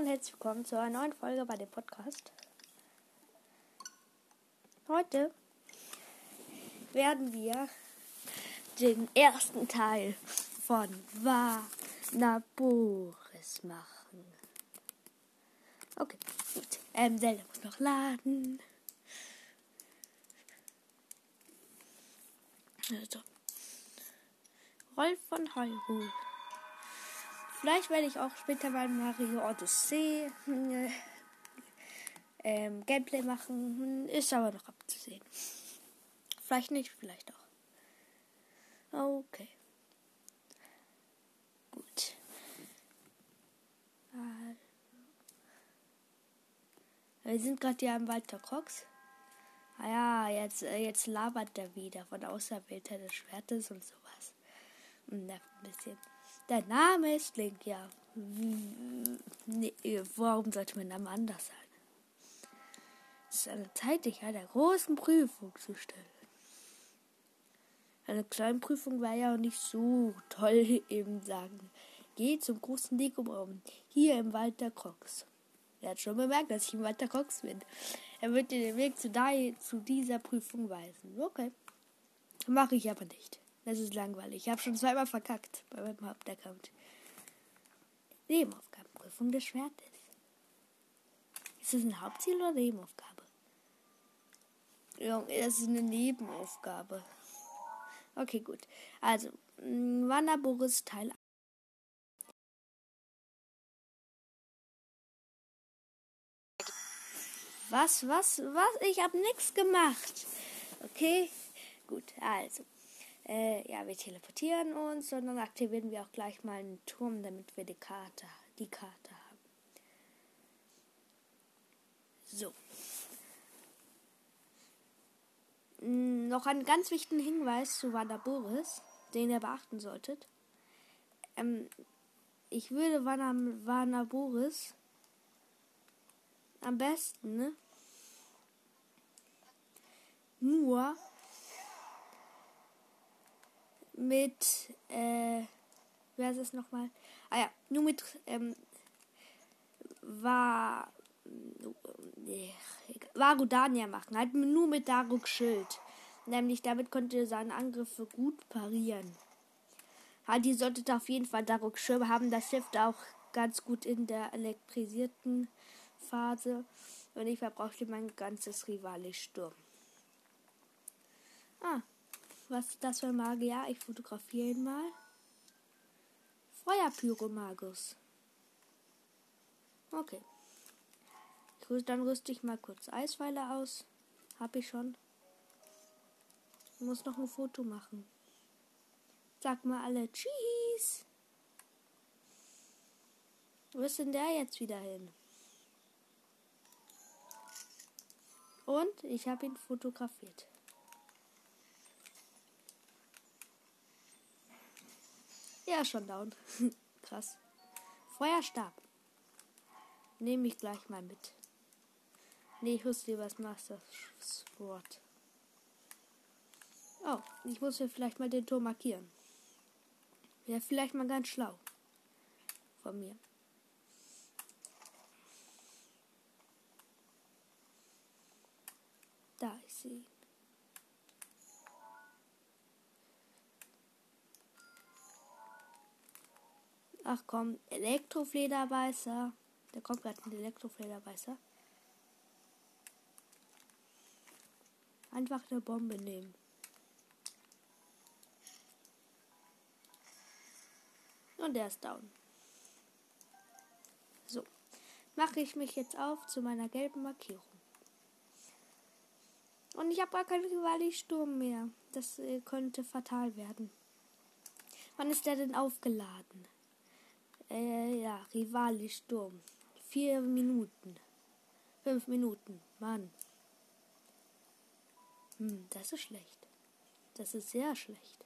herzlich willkommen zu einer neuen Folge bei dem Podcast. Heute werden wir den ersten Teil von Vanaboris machen. Okay, gut. Zelda muss noch laden. Also. Rolf von Hyrule. Vielleicht werde ich auch später mal Mario Odyssey Gameplay machen. Ist aber noch abzusehen. Vielleicht nicht, vielleicht auch. Okay. Gut. Wir sind gerade hier am Wald der Crocs. Jetzt labert er wieder von Auserwählter des Schwertes und sowas. Nervt ein bisschen. Der Name ist Link, ja. Nee, warum sollte mein Name anders sein? Es ist eine Zeit, dich einer großen Prüfung zu stellen. Eine kleine Prüfung war ja auch nicht so toll, eben sagen. Geh zum großen Legoraum, hier im Wald der Crocs. Er hat schon bemerkt, dass ich im Wald der Crocs bin. Er wird dir den Weg zu dieser Prüfung weisen. Okay. Mache ich aber nicht. Das ist langweilig. Ich habe schon zweimal verkackt bei meinem Hauptaccount. Nebenaufgabenprüfung des Schwertes. Ist das ein Hauptziel oder eine Nebenaufgabe? Ja, das ist eine Nebenaufgabe. Okay, gut. Also, Vanaboris Teil 1. Was? Ich habe nichts gemacht. Okay, gut. Also, wir teleportieren uns und dann aktivieren wir auch gleich mal einen Turm, damit wir die Karte haben. So. Noch einen ganz wichtigen Hinweis zu Vanaboris, den ihr beachten solltet. Ich würde Vanaboris am besten nur mit, wer ist es nochmal? Nur mit, Varudania machen. Halt nur mit Daruks Schild. Nämlich damit könnt ihr seine Angriffe gut parieren. Halt, ihr solltet auf jeden Fall Daruks Schirm haben. Das hilft auch ganz gut in der elektrisierten Phase. Und ich verbrauche mein ganzes Rivali-Sturm. Was ist das für ein Magier? Ich fotografiere ihn mal. Feuerpyromagus. Okay. Dann rüste ich mal kurz Eispfeile aus. Hab ich schon. Ich muss noch ein Foto machen. Sag mal alle Tschüss. Wo ist denn der jetzt wieder hin? Und ich habe ihn fotografiert. Ja, schon down. Krass. Feuerstab. Nehme ich gleich mal mit. Nee, ich wusste lieber das Master Sword. Oh, ich muss mir vielleicht mal den Turm markieren. Wäre vielleicht mal ganz schlau. Von mir. Da, ich sehe ihn. Ach komm, Elektroflederbeißer. Da kommt gerade ein Elektroflederbeißer. Einfach eine Bombe nehmen. Und der ist down. So. Mache ich mich jetzt auf zu meiner gelben Markierung. Und ich habe gar keinen Rivali-Sturm mehr. Das könnte fatal werden. Wann ist der denn aufgeladen? Rivali-Sturm. 4 Minuten. 5 Minuten. Mann. Das ist schlecht. Das ist sehr schlecht.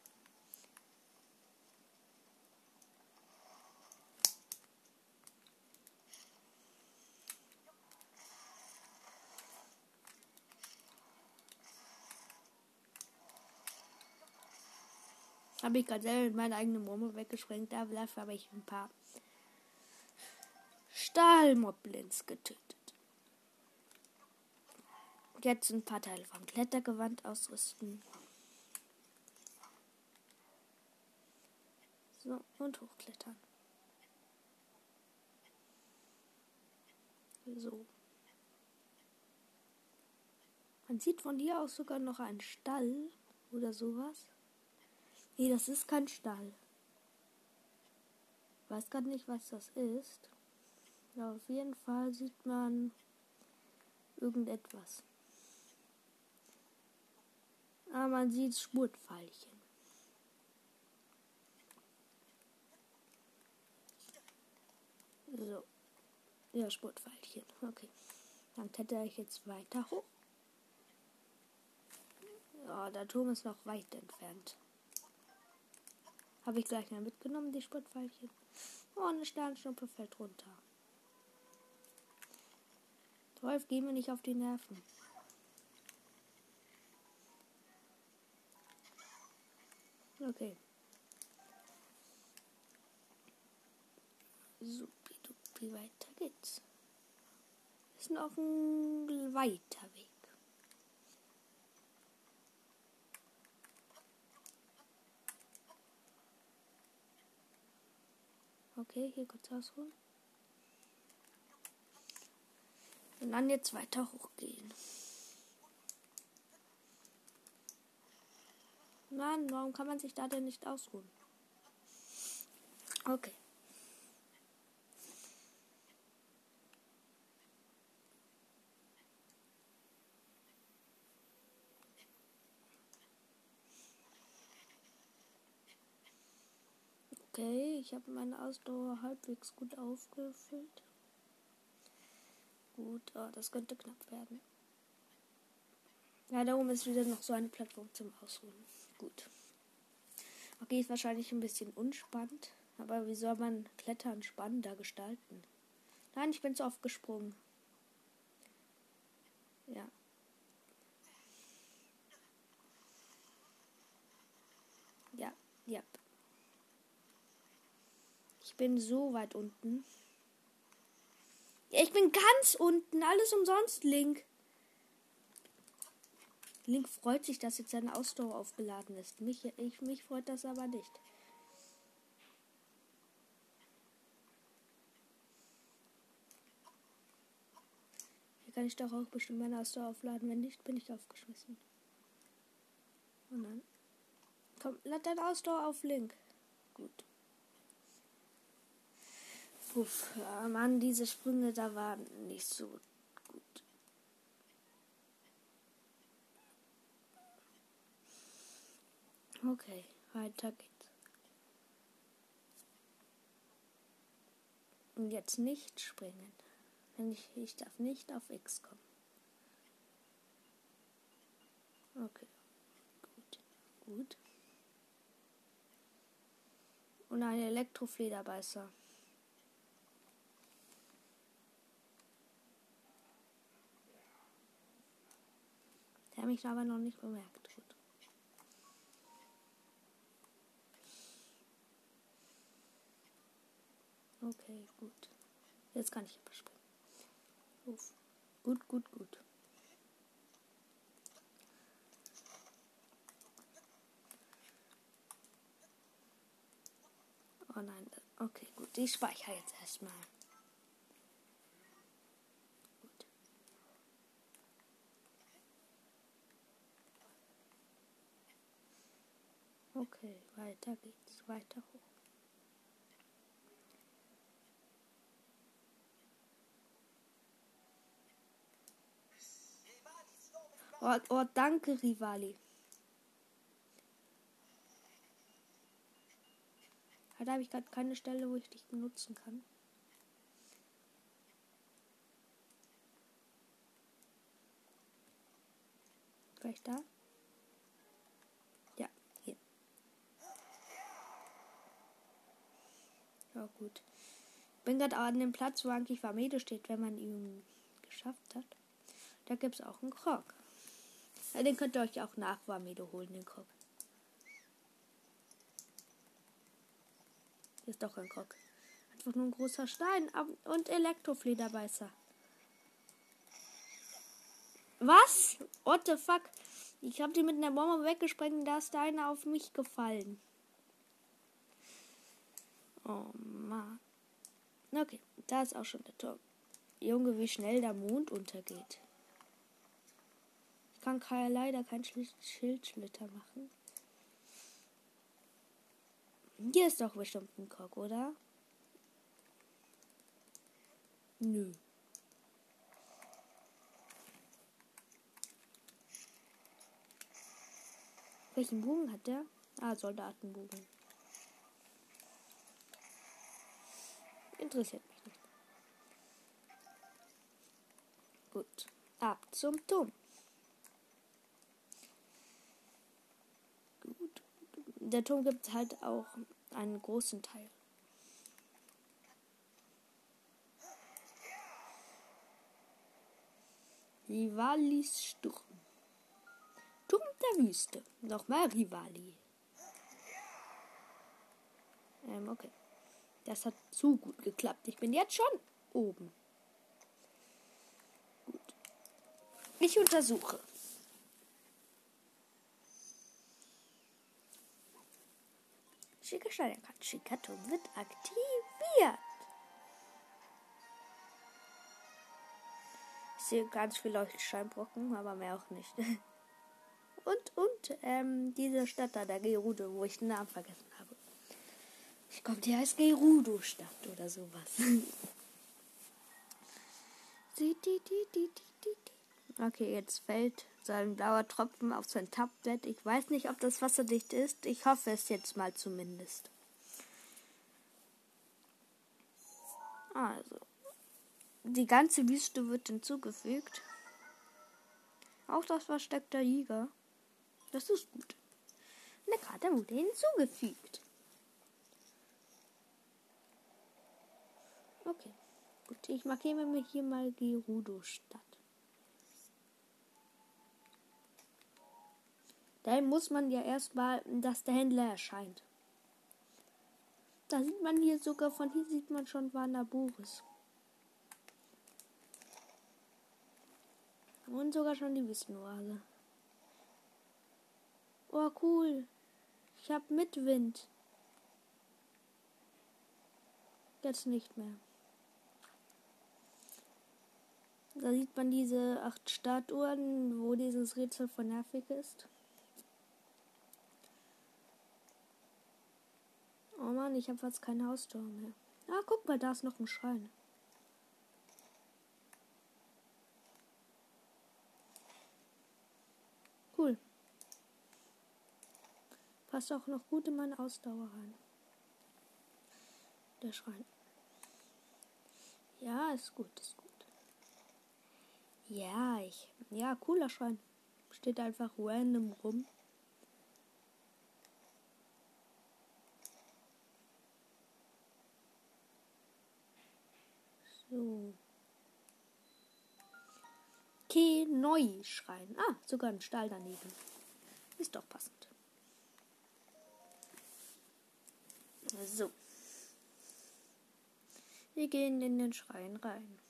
Habe ich gerade selber meine eigene Bombe weggesprengt. Dafür habe ich ein paar Stahlmoblins getötet. Jetzt ein paar Teile vom Klettergewand ausrüsten. So, und hochklettern. So. Man sieht von hier aus sogar noch einen Stall oder sowas. Nee, das ist kein Stall. Ich weiß gerade nicht, was das ist. Aber auf jeden Fall sieht man irgendetwas. Aber man sieht Spurtpfeilchen. So. Ja, Spurtpfeilchen. Okay. Dann kletter ich jetzt weiter hoch. Ja, der Turm ist noch weit entfernt. Habe ich gleich mal mitgenommen, die Spurtpfeilchen. Oh, eine Sternschnuppe fällt runter. Rolf, geh mir nicht auf die Nerven. Okay. Supi, weiter geht's. Ist noch ein weiter Weg. Okay, hier kurz ausruhen. Und dann jetzt weiter hochgehen. Mann, warum kann man sich da denn nicht ausruhen? Okay. Okay, ich habe meine Ausdauer halbwegs gut aufgefüllt. Gut, oh, das könnte knapp werden. Ja, da oben ist wieder noch so eine Plattform zum Ausruhen. Gut. Okay, ist wahrscheinlich ein bisschen unspannend. Aber wie soll man Klettern spannender gestalten? Nein, ich bin zu oft gesprungen. Ja. Ja. Ich bin so weit unten. Ja, ich bin ganz unten. Alles umsonst, Link. Link freut sich, dass jetzt seine Ausdauer aufgeladen ist. Mich freut das aber nicht. Hier kann ich doch auch bestimmt meine Ausdauer aufladen. Wenn nicht, bin ich aufgeschmissen. Oh nein. Komm, lad deine Ausdauer auf, Link. Gut. Puff, ja, Mann, diese Sprünge da waren nicht so gut. Okay, weiter geht's. Und jetzt nicht springen. Denn ich darf nicht auf X kommen. Okay, gut. Und ein Elektroflederbeißer. Der hat mich aber noch nicht bemerkt. Gut. Okay, gut. Jetzt kann ich überspringen. Uff. Gut. Oh nein. Okay, gut. Ich speichere jetzt erstmal. Gut. Okay, weiter geht's. Weiter hoch. Oh, danke, Rivali. Da habe ich gerade keine Stelle, wo ich dich benutzen kann. Vielleicht da? Ja, hier. Ja, gut. Ich bin gerade an dem Platz, wo eigentlich Vamedo steht, wenn man ihn geschafft hat. Da gibt es auch einen Krog. Ja, den könnt ihr euch auch nach Vamedo holen, den Krog. Hier ist doch ein Krog. Einfach nur ein großer Stein und Elektroflederbeißer. Was? What the fuck? Ich habe die mit einer Bombe weggesprengt, da ist einer auf mich gefallen. Oh Mann. Okay, da ist auch schon der Turm. Junge, wie schnell der Mond untergeht. Ich kann leider kein Schildschlitter machen. Hier ist doch bestimmt ein Kock, oder? Nö. Welchen Bogen hat der? Ah, Soldatenbogen. Interessiert mich nicht. Gut. Ab zum Turm. Gut. Der Turm gibt halt auch einen großen Teil. Rivalis Sturm. Turm der Wüste. Nochmal Rivali. Okay. Das hat zu gut geklappt. Ich bin jetzt schon oben. Gut. Ich untersuche. Schicker Steinerkarte. Schickerturm wird aktiviert. Ich sehe ganz viele Leuchtsteinbrocken, aber mehr auch nicht. Und diese Stadt da, der Gerudo, wo ich den Namen vergessen habe. Ich glaube, die heißt Gerudo-Stadt oder sowas. Okay, jetzt fällt so ein blauer Tropfen auf sein Tablet. Ich weiß nicht, ob das wasserdicht ist. Ich hoffe es jetzt mal zumindest. Also, die ganze Wüste wird hinzugefügt. Auch das Versteck der Jäger. Das ist gut. Eine Karte wurde hinzugefügt. Okay, gut. Ich markiere mir hier mal Gerudo-Stadt. Dahin muss man ja erstmal, dass der Händler erscheint. Da sieht man hier sogar, von hier sieht man schon Vanaboris. Und sogar schon die Wüstenoase. Oh, cool. Ich habe Mitwind. Jetzt nicht mehr. Da sieht man diese 8 Statuen, wo dieses Rätsel von nervig ist. Oh Mann, ich habe fast kein Haustor mehr. Ah, guck mal, da ist noch ein Schrein. Cool. Passt auch noch gut in meine Ausdauer rein. Der Schrein. Ja, ist gut, ist gut. Ja, cooler Schrein. Steht einfach random rum. So. Kenoi-Schrein. Ah, sogar ein Stall daneben. Ist doch passend. So. Wir gehen in den Schrein rein.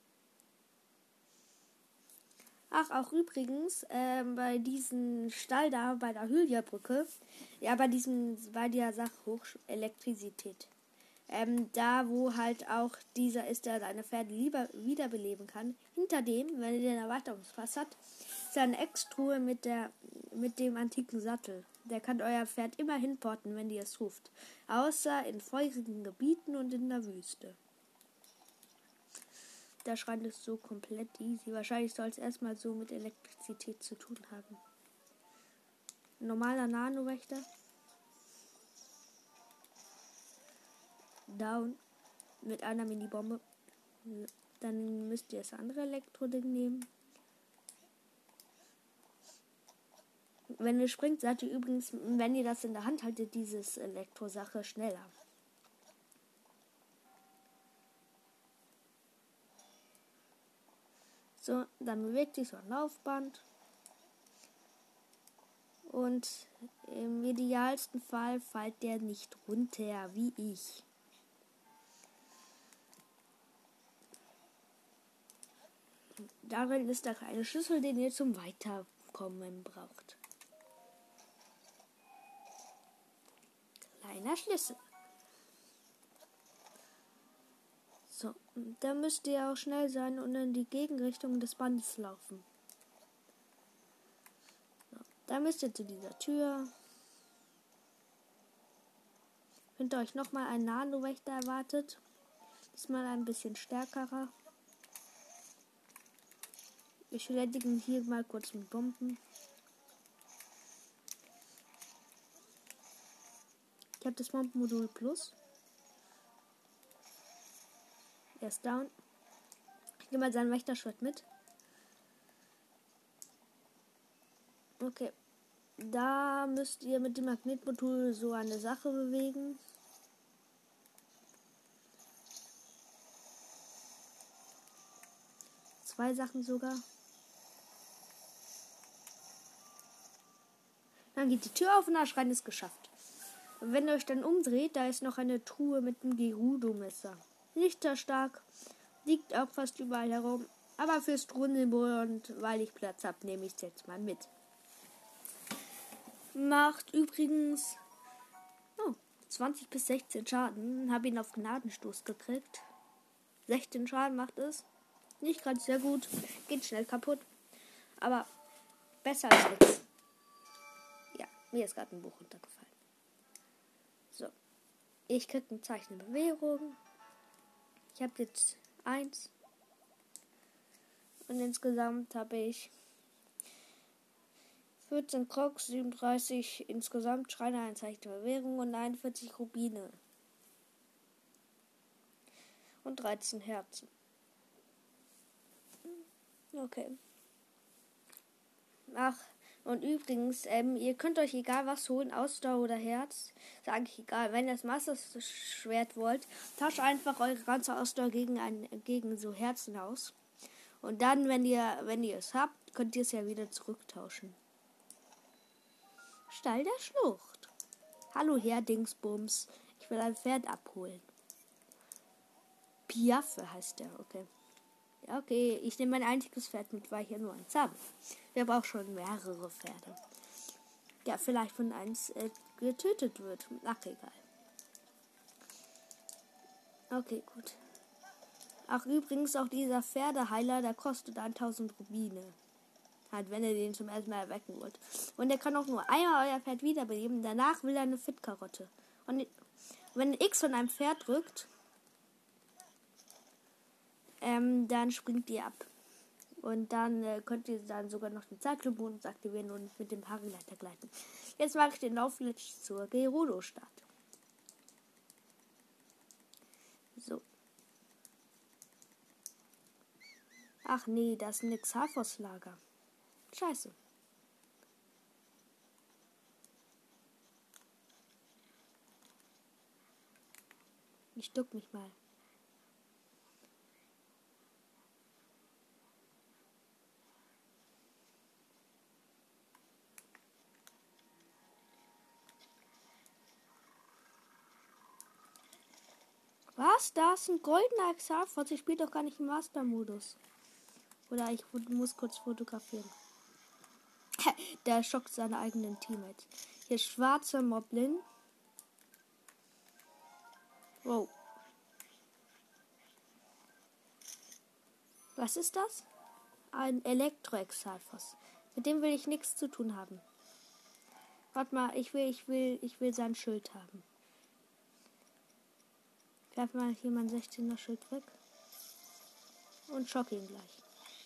Ach, auch übrigens, bei diesem Stall da, bei der Hylia-Brücke, ja, bei der Sache Hochelektrizität, da wo halt auch dieser ist, der seine Pferde lieber wiederbeleben kann, hinter dem, wenn ihr den Erweiterungspass habt, ist eine Ex-Truhe mit dem antiken Sattel. Der kann euer Pferd immer hinporten, wenn ihr es ruft. Außer in feurigen Gebieten und in der Wüste. Der Schrein ist so komplett easy. Wahrscheinlich soll es erstmal so mit Elektrizität zu tun haben. Ein normaler Nano-Wächter. Down. Mit einer Mini-Bombe. Dann müsst ihr das andere Elektroding nehmen. Wenn ihr springt, seid ihr übrigens, wenn ihr das in der Hand haltet, dieses Elektrosache schneller. So, dann bewegt sich so ein Laufband. Und im idealsten Fall fällt der nicht runter, wie ich. Darin ist der kleine Schlüssel, den ihr zum Weiterkommen braucht. Kleiner Schlüssel. So, da müsst ihr auch schnell sein und in die Gegenrichtung des Bandes laufen. So, da müsst ihr zu dieser Tür. Hinter euch nochmal ein Nano-Wächter erwartet. Diesmal ein bisschen stärkerer. Wir beschädigen hier mal kurz mit Bomben. Ich habe das Bombenmodul Plus. Er ist down. Ich nehme mal sein Wächterschwert mit. Okay. Da müsst ihr mit dem Magnetmodul so eine Sache bewegen. Zwei Sachen sogar. Dann geht die Tür auf und das Schrein ist geschafft. Und wenn ihr euch dann umdreht, da ist noch eine Truhe mit einem Gerudo-Messer. Nicht sehr stark, liegt auch fast überall herum. Aber fürs Thronsymbol und weil ich Platz habe, nehme ich es jetzt mal mit. Macht übrigens 20 bis 16 Schaden. Habe ihn auf Gnadenstoß gekriegt. 16 Schaden macht es. Nicht gerade sehr gut. Geht schnell kaputt. Aber besser als nichts. Ja, mir ist gerade ein Buch runtergefallen. So. Ich kriege ein Zeichen der Bewährung. Ich habe jetzt 1. Und insgesamt habe ich 14 Crocs, 37 insgesamt Schreiner, ein Zeichen der Bewährung und 41 Rubine. Und 13 Herzen. Okay. Ach, und übrigens, ihr könnt euch egal was holen, Ausdauer oder Herz. Sage ich egal. Wenn ihr das Master-Schwert wollt, tauscht einfach eure ganze Ausdauer gegen so Herzen aus. Und dann, wenn ihr es habt, könnt ihr es ja wieder zurücktauschen. Stall der Schlucht. Hallo Herr Dingsbums. Ich will ein Pferd abholen. Piaffe heißt der, okay. Ja, okay, ich nehme mein einziges Pferd mit, weil ich ja nur eins habe. Wir brauchen schon mehrere Pferde. Ja, vielleicht von eins getötet wird. Ach, egal. Okay, gut. Ach, übrigens auch dieser Pferdeheiler, der kostet 1000 Rubine. Halt, wenn ihr den zum ersten Mal erwecken wollt. Und er kann auch nur einmal euer Pferd wiederbeleben. Danach will er eine Fit-Karotte. Und wenn ihr X von einem Pferd drückt, dann springt ihr ab. Und dann könnt ihr dann sogar noch den Zeitlupenbonus aktivieren und mit dem Paragleiter gleiten. Jetzt mache ich den Laufglitch zur Gerudo-Stadt. So. Ach nee, das ist ein Xalfos-Lager. Scheiße. Ich duck mich mal. Was? Da ist ein goldener Xalfos. Ich spiele doch gar nicht im Master-Modus. Oder ich muss kurz fotografieren. Der schockt seine eigenen Teammates. Hier schwarzer Moblin. Wow. Was ist das? Ein Elektro-Exalfos. Mit dem will ich nichts zu tun haben. Warte mal, ich will sein Schild haben. Ich werfe mal hier mein 16er Schild weg. Und schock ihn gleich.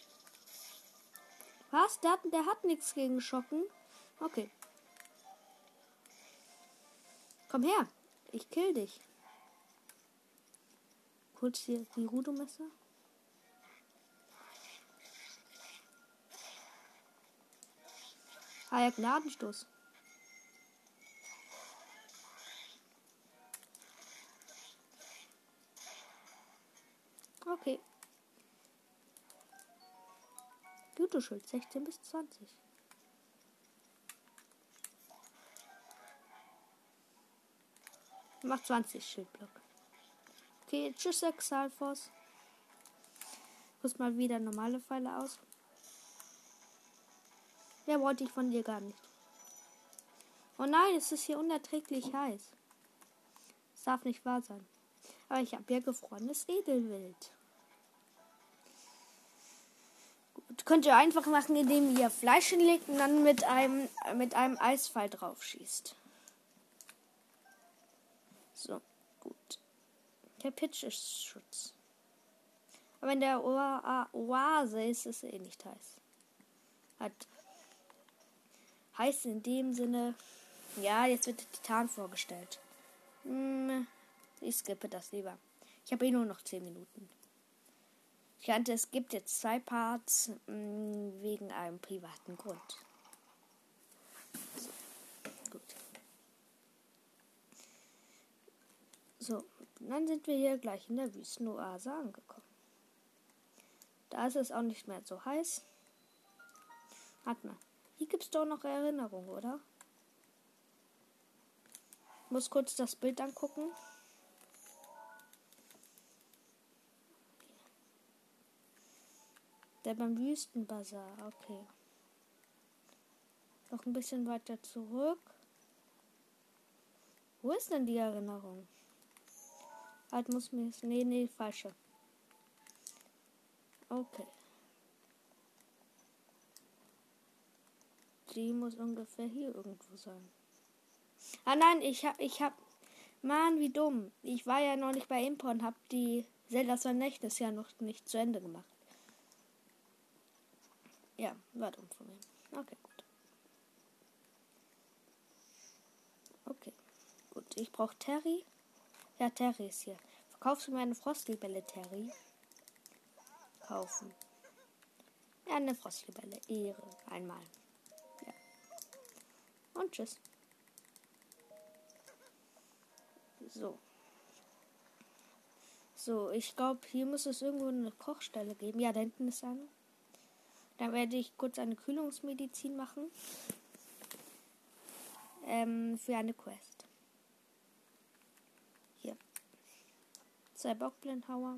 Was? Der hat nichts gegen Schocken. Okay. Komm her. Ich kill dich. Kurz hier die Rudo-Messer. Ah ja, Gnadenstoß. Okay. Güteschild 16 bis 20. Macht 20 Schildblock. Okay, tschüss, Exalfos. Rüst mal wieder normale Pfeile aus. Mehr wollte ich von dir gar nicht. Oh nein, es ist hier unerträglich heiß. Das darf nicht wahr sein. Aber ich habe ja gefrorenes Edelwild. Gut, könnt ihr einfach machen, indem ihr Fleisch hinlegt und dann mit einem Eispfeil drauf schießt. So, gut. Der Pitch ist Schutz. Aber in der Oase ist es eh nicht heiß. Heiß in dem Sinne. Ja, jetzt wird der Titan vorgestellt. Ich skippe das lieber. Ich habe eh nur noch 10 Minuten. Ich kannte, es gibt jetzt 2 Parts wegen einem privaten Grund. So, gut. So, dann sind wir hier gleich in der Wüstenoase angekommen. Da ist es auch nicht mehr so heiß. Warte mal. Hier gibt es doch noch Erinnerungen, oder? Ich muss kurz das Bild angucken. Der beim Wüstenbazar, okay. Noch ein bisschen weiter zurück. Wo ist denn die Erinnerung? Halt muss mir... Nee, falsche. Okay. Die muss ungefähr hier irgendwo sein. Ah nein, ich hab... Mann, wie dumm. Ich war ja noch nicht bei Impo und hab die Zeldas Vermächtnis ja noch nicht zu Ende gemacht. Ja, war dumm von mir. Okay, gut. Okay, gut. Ich brauche Terry. Ja, Terry ist hier. Verkaufst du mir eine Frostlibelle, Terry? Kaufen. Ja, eine Frostlibelle. Ehre. Einmal. Ja. Und tschüss. So. So, ich glaube, hier muss es irgendwo eine Kochstelle geben. Ja, da hinten ist eine. Dann werde ich kurz eine Kühlungsmedizin machen. Für eine Quest. Hier. 2 Bockblindhauer.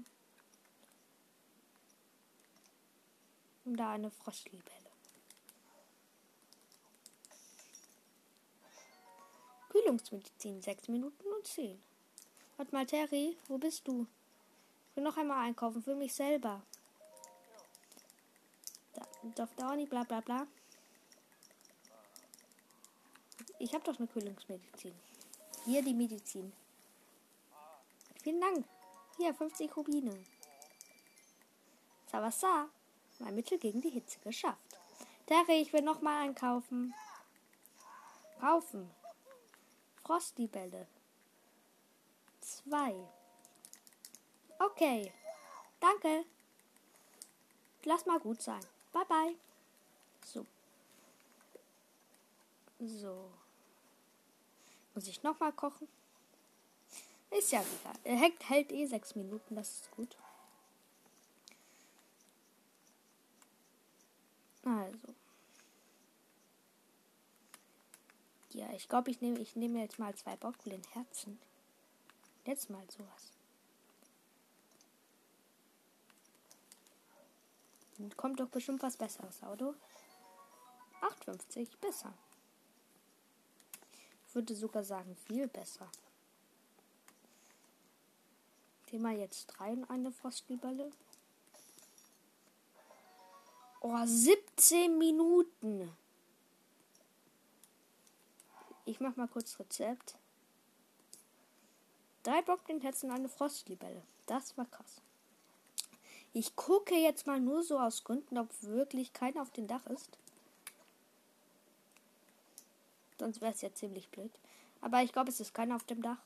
Und da eine Frostlibelle. Kühlungsmedizin. 6 Minuten und 10. Warte mal, Terry, wo bist du? Ich will noch einmal einkaufen für mich selber. Darf dauern nicht, bla bla bla. Ich habe doch eine Kühlungsmedizin. Hier die Medizin. Vielen Dank. Hier, 50 Rubine. Savasa. Mein Mittel gegen die Hitze geschafft. Terry, ich will noch mal einkaufen. Kaufen. Frostlibelle. 2. Okay. Danke. Lass mal gut sein. Bye, bye. So. So. Muss ich noch mal kochen? Ist ja egal. Er hält eh 6 Minuten. Das ist gut. Also. Ja, ich glaube, ich nehme jetzt mal 2 Bockblindherzen. Jetzt mal sowas. Dann kommt doch bestimmt was Besseres, Auto. 8,50, besser. Ich würde sogar sagen, viel besser. Thema jetzt 3 und eine Frostlibelle. Oh, 17 Minuten. Ich mach mal kurz Rezept. 3 Bockblindherzen und eine Frostlibelle. Das war krass. Ich gucke jetzt mal nur so aus Gründen, ob wirklich keiner auf dem Dach ist. Sonst wäre es ja ziemlich blöd. Aber ich glaube, es ist keiner auf dem Dach.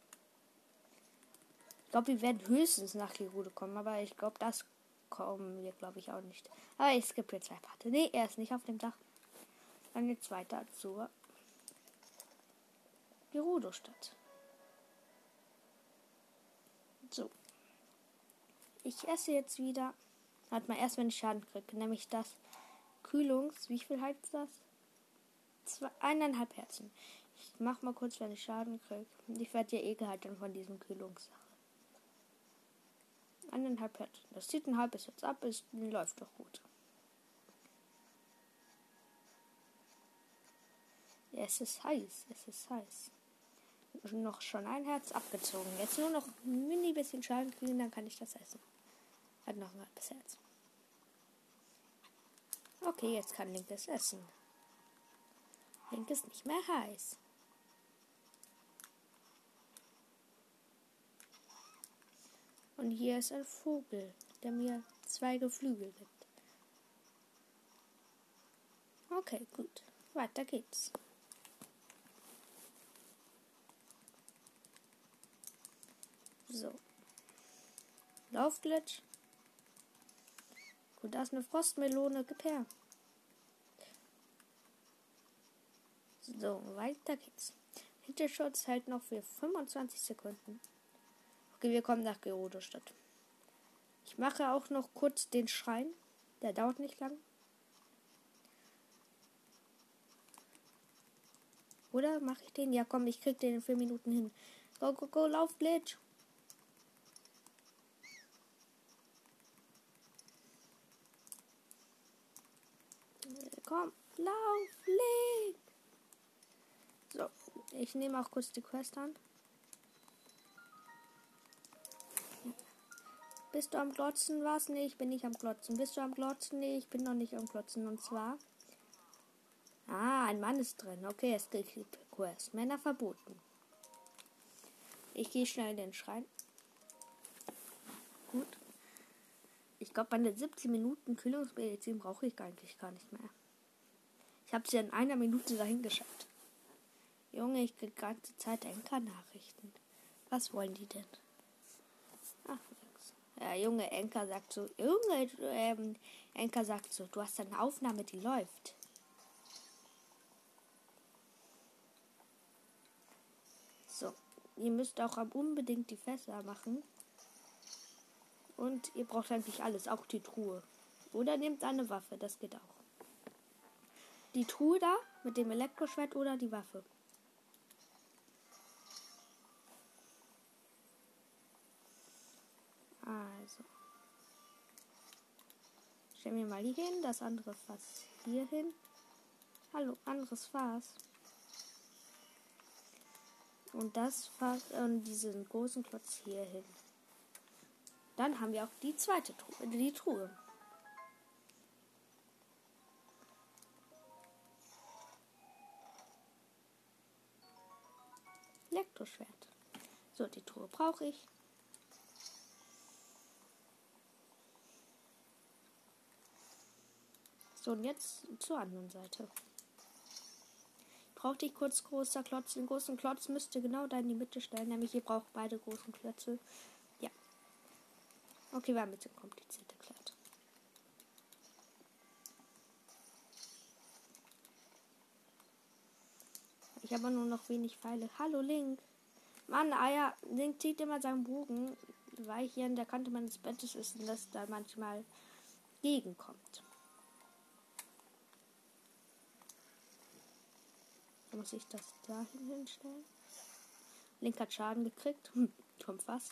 Ich glaube, wir werden höchstens nach Gerudo kommen. Aber ich glaube, das kommen wir, glaube ich, auch nicht. Aber ich skippe jetzt 2 Parte. Nee, er ist nicht auf dem Dach. Dann jetzt weiter zur Gerudo-Stadt. So. Ich esse jetzt wieder. Warte mal, erst wenn ich Schaden kriege. Nämlich das Kühlungs... Wie viel heißt das? 1,5 Herzen. Ich mach mal kurz, wenn ich Schaden kriege. Ich werde ja eh gehalten von diesem Kühlungssache. 1,5 Herz. Das zieht ein halbes Herz ab, es läuft doch gut. Es ist heiß, es ist heiß. Noch schon ein Herz abgezogen. Jetzt nur noch ein mini bisschen Schaden kriegen, dann kann ich das essen. Hat noch ein halbes Herz. Okay, jetzt kann Link es essen. Link ist nicht mehr heiß. Und hier ist ein Vogel, der mir 2 Geflügel gibt. Okay, gut. Weiter geht's. So. Laufglitch. Gut, da ist eine Frostmelone. Gib her. So, weiter geht's. Hinterschutz hält noch für 25 Sekunden. Okay, wir kommen nach Gerudo-Stadt. Ich mache auch noch kurz den Schrein. Der dauert nicht lang. Oder mache ich den? Ja, komm, ich krieg den in 4 Minuten hin. Go, go, go, Laufglitch. Komm, lauf, Link. So, ich nehme auch kurz die Quest an. Bist du am Glotzen? Was? Nee, ich bin nicht am Glotzen. Bist du am Glotzen? Nee, ich bin noch nicht am Glotzen. Und zwar... ein Mann ist drin. Okay, es gibt Quest. Männer verboten. Ich gehe schnell in den Schrein. Gut. Ich glaube, meine 17 Minuten Kühlungsmedizin brauche ich eigentlich gar nicht mehr. Ich habe sie in 1 Minute dahin geschafft. Junge, ich kriege die ganze Zeit Enker-Nachrichten. Was wollen die denn? Ach, nix. Ja, Junge, Enker sagt so, Enker sagt so, du hast eine Aufnahme, die läuft. So, ihr müsst auch unbedingt die Fässer machen. Und ihr braucht eigentlich alles, auch die Truhe. Oder nehmt eine Waffe, das geht auch. Die Truhe da mit dem Elektroschwert oder die Waffe. Also. Stellen wir mal die hin, das andere Fass hier hin. Hallo, anderes Fass. Und das Fass und diesen großen Klotz hier hin. Dann haben wir auch die zweite Truhe, die Truhe. Elektroschwert. So, die Truhe brauche ich. So, und jetzt zur anderen Seite. Brauchte ich kurz großer Klotz. Den großen Klotz müsst ihr genau da in die Mitte stellen. Nämlich ihr braucht beide großen Klötze. Ja. Okay, war ein bisschen kompliziert erklärt. Ich habe nur noch wenig Pfeile. Hallo Link. Mann, ja, Link zieht immer seinen Bogen, weil hier in der Kante meines Bettes ist und das da manchmal gegenkommt. Muss ich das da hinstellen? Link hat Schaden gekriegt. Kommt was?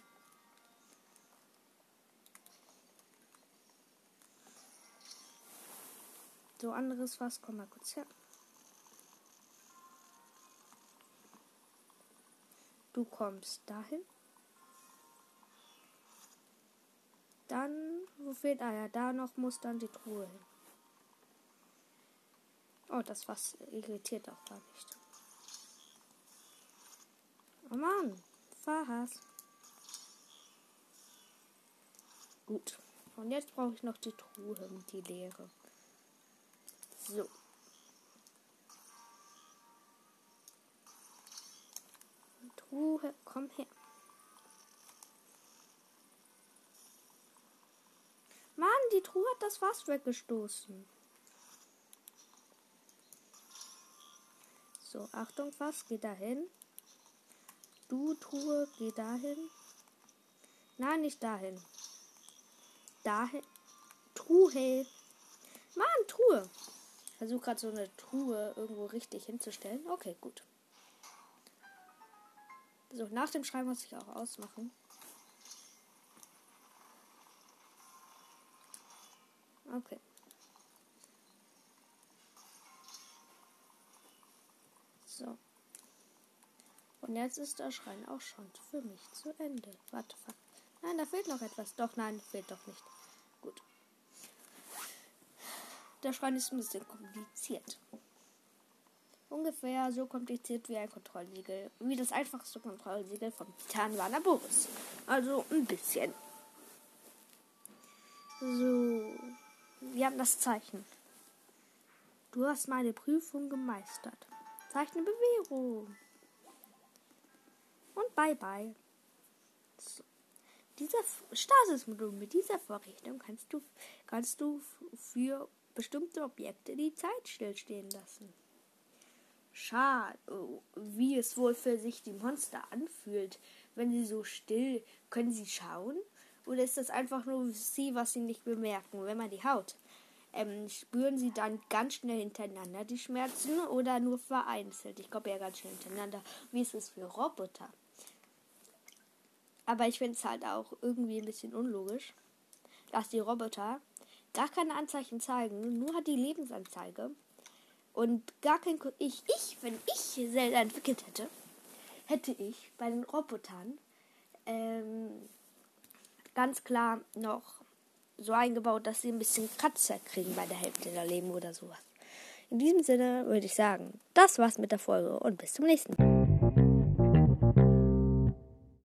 So, anderes was. Komm mal kurz her. Du kommst dahin. Dann, wo fehlt? Ja, da noch muss dann die Truhe hin. Oh, das was irritiert auch gar nicht. Oh Mann, Fahrhass. Gut. Und jetzt brauche ich noch die Truhe, die leere. So. Truhe, komm her. Mann, die Truhe hat das Fass weggestoßen. So, Achtung, Fass, geh dahin. Du, Truhe, geh dahin. Nein, nicht dahin. Dahin. Truhe. Mann, Truhe. Ich versuche gerade so eine Truhe irgendwo richtig hinzustellen. Okay, gut. So, nach dem Schreiben muss ich auch ausmachen. Okay. So. Und jetzt ist der Schrein auch schon für mich zu Ende. Warte, fuck. Nein, da fehlt noch etwas. Doch, nein, fehlt doch nicht. Gut. Der Schrein ist ein bisschen kompliziert. Ungefähr so kompliziert wie ein Kontrollsiegel. Wie das einfachste Kontrollsiegel vom Titan Wanaboris. Also ein bisschen. So. Wir haben das Zeichen. Du hast meine Prüfung gemeistert. Zeichne Bewährung. Und bye bye. So. Dieser Stasis-Modul mit dieser Vorrichtung kannst du für bestimmte Objekte die Zeit stillstehen lassen. Schade, wie es wohl für sich die Monster anfühlt, wenn sie so still. Können sie schauen? Oder ist das einfach nur sie, was sie nicht bemerken, wenn man die haut? Spüren sie dann ganz schnell hintereinander die Schmerzen oder nur vereinzelt? Ich glaube ja ganz schnell hintereinander. Wie ist es für Roboter? Aber ich finde es halt auch irgendwie ein bisschen unlogisch, dass die Roboter gar keine Anzeichen zeigen, nur hat die Lebensanzeige und gar kein... Wenn ich Zelda entwickelt hätte ich bei den Robotern ganz klar noch so eingebaut, dass sie ein bisschen Kratzer kriegen bei der Hälfte der Leben oder sowas. In diesem Sinne würde ich sagen, das war's mit der Folge und bis zum nächsten Mal.